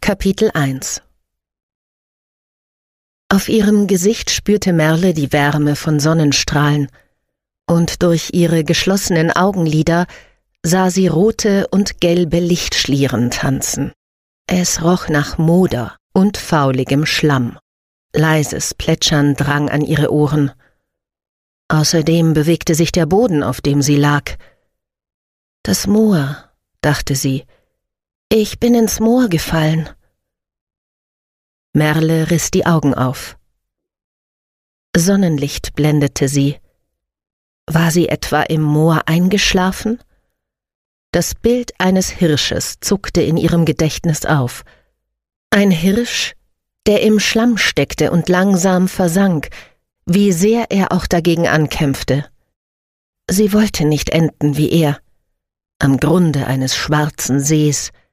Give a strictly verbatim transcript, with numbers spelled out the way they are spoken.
Kapitel eins. Auf ihrem Gesicht spürte Merle die Wärme von Sonnenstrahlen, und durch ihre geschlossenen Augenlider sah sie rote und gelbe Lichtschlieren tanzen. Es roch nach Moder und fauligem Schlamm. Leises Plätschern drang an ihre Ohren. Außerdem bewegte sich der Boden, auf dem sie lag. Das Moor, dachte sie. Ich bin ins Moor gefallen. Merle riss die Augen auf. Sonnenlicht blendete sie. War sie etwa im Moor eingeschlafen? Das Bild eines Hirsches zuckte in ihrem Gedächtnis auf. Ein Hirsch, der im Schlamm steckte und langsam versank, wie sehr er auch dagegen ankämpfte. Sie wollte nicht enden wie er, am Grunde eines schwarzen Sees,